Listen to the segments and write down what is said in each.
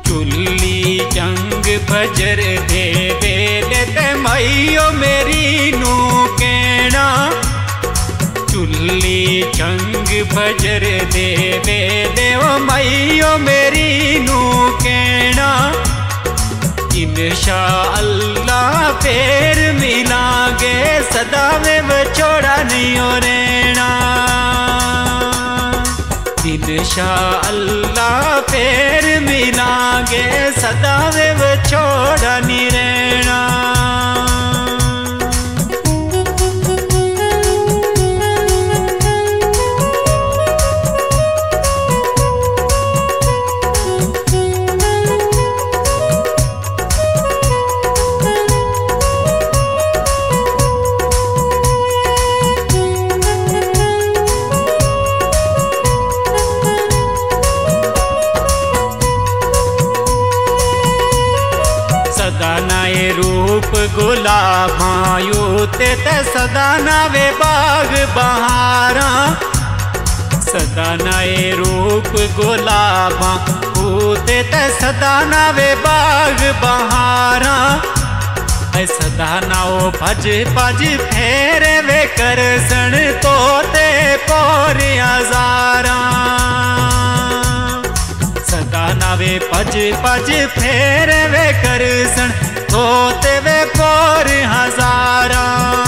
चुल्ली जंग बजर दे वेले ते माइयो मेरी नू कहना। चुल्ली जंग बजर दे वेले ओ माइयो मेरी नू कहना। इंशाअल्लाह फिर मिलांगे सदा में विछोड़ा नहीं हो रहना। इंशाअल्लाह फिर मिलांगे सदा में विछोड़ा नहीं रहना। सदानाए रूप गुलाबायू ते सदा नावे बाग बहारा। सदानाए रूप गुलाबा ते सदा नावे बाग बहारा। सदा नाओ भज भज फेरे वे कर सण तोते पोर हजारा। सदा नावे भज भज फेरे वे कर सण तोते वे पोर हजारा।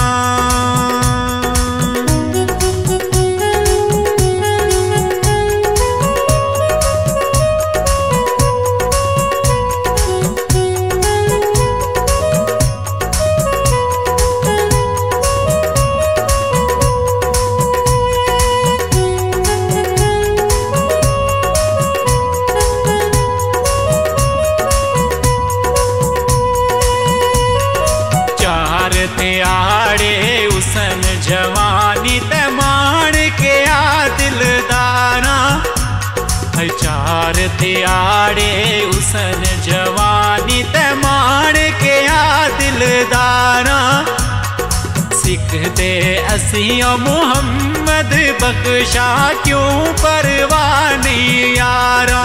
आड़े उसन जवानी ते मान के आ दिलदारा। चार आड़े उसन जवानी ते मान के आ दिलदारा। सिख दे असियों मुहम्मद बख्शा क्यों परवानी यारा।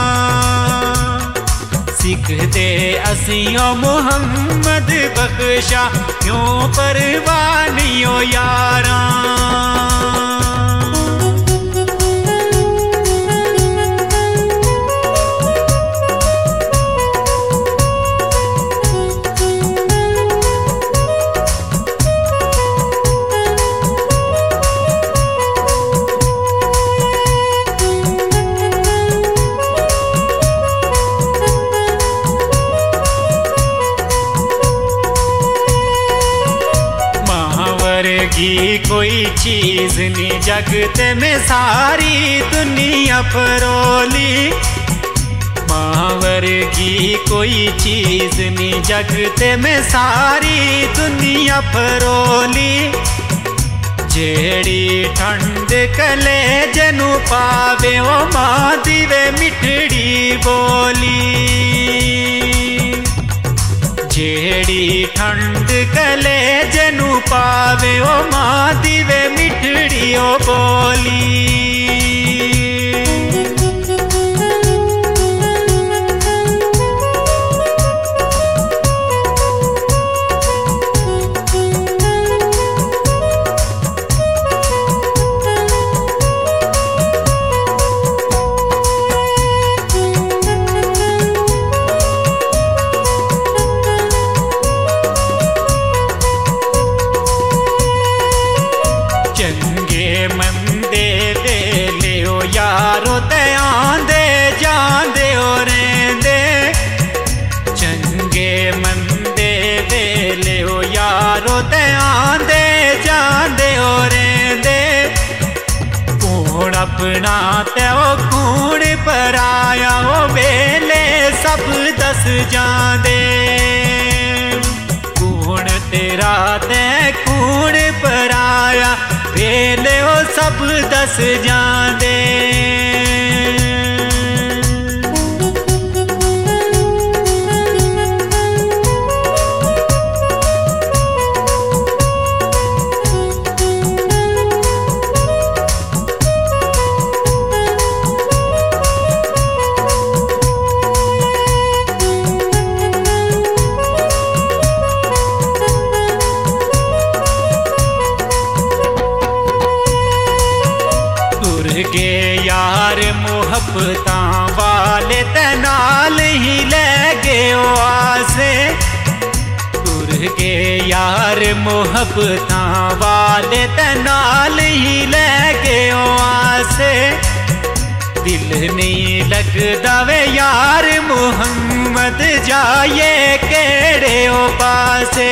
सिख दे असियों मुहम्मद बख्शा क्यों परवानियो यारा। की कोई चीज नहीं जगत में सारी दुनिया फरोली। मावर की कोई चीज नहीं जगत में सारी दुनिया फरोली। जेड़ी ठंड कले जनु पावे ओ मां दिवे मिठड़ी बोली। जेड़ी ठंड कले जनु पावे ओ मां दिवे मिठड़ी ओ बोली। मंदे वेले ओ यारो ते आंदे जांदे ओ रेंदे। चंगे मंदे वेले ओ यारो ते आंदे जांदे ओ रेंदे। कूण अपना ते ओ कूण पराया ओ वेले सब दस जांदे। कूण तेरा ते कूण पराया वेले ओ सब दस जांदे। वाले ते नाल ही ले गए आसे तुर के यार मोहब्बत वाले ते नाल ही ले गए आसे दिल नहीं लगदा वे यार मुहम्मद जाए केड़े ओ पासे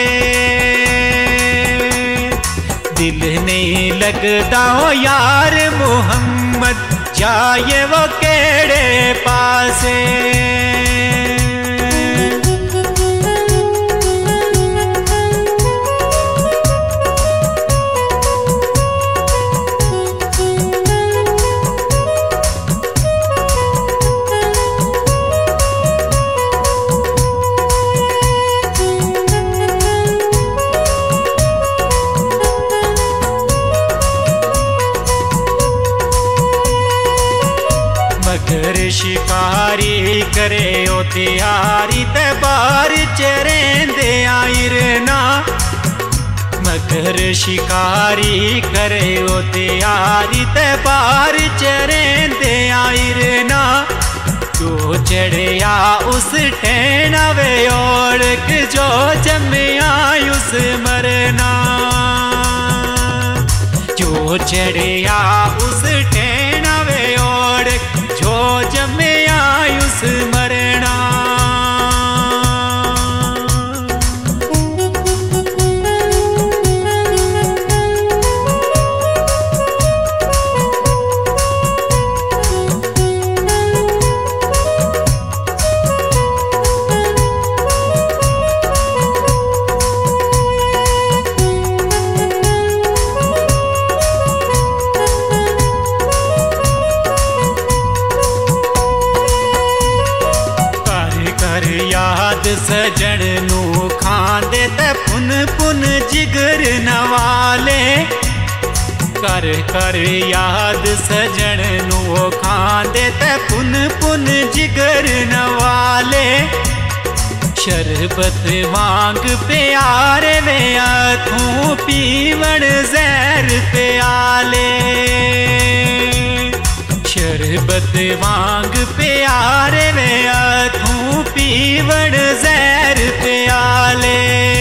दिल नहीं लगदा ओ यार मुहम्मद जाए वो केड़े पासे मगर शिकारी करे ओ त्यारी ते बार चरेंदे आयरना मगर शिकारी करे ओ त्यारी ते बार चरेंदे आयरना जो चढ़िया उस ठेना वे ओढ़क जो जमिया उस मरना जो चढ़िया उस ठेना वे ओढ़क जो जमे आयुष मरना याद सजन नू खांदे ते पुन पुन जिगर नवाले कर कर याद सजन नू खांदे ते पुन पुन जिगर नवाले शरबत वांग प्यारे वे अथू पीवण जहर प्याले शरबत वांग प्यारे वे अथू पीवण जहर प्याले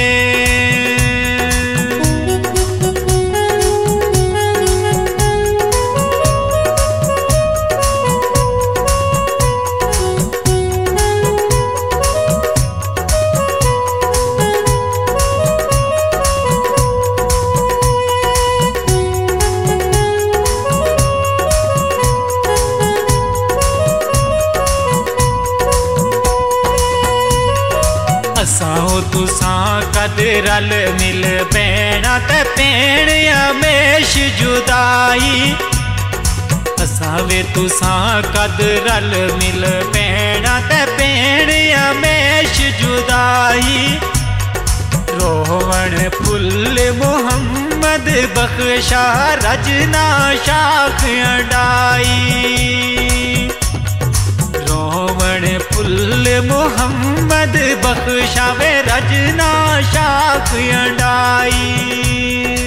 असां तुसां कद रल मिल पैना ते पैण हमेश जुदाई असां वे तुसां कद रल मिल पैना ते पैण हमेश जुदाई रोवण फुल मुहम्मद बख्शा रजना शाख अडाई रोवण फुल मुहम्मद बख्शा वे रजना शाख अडाई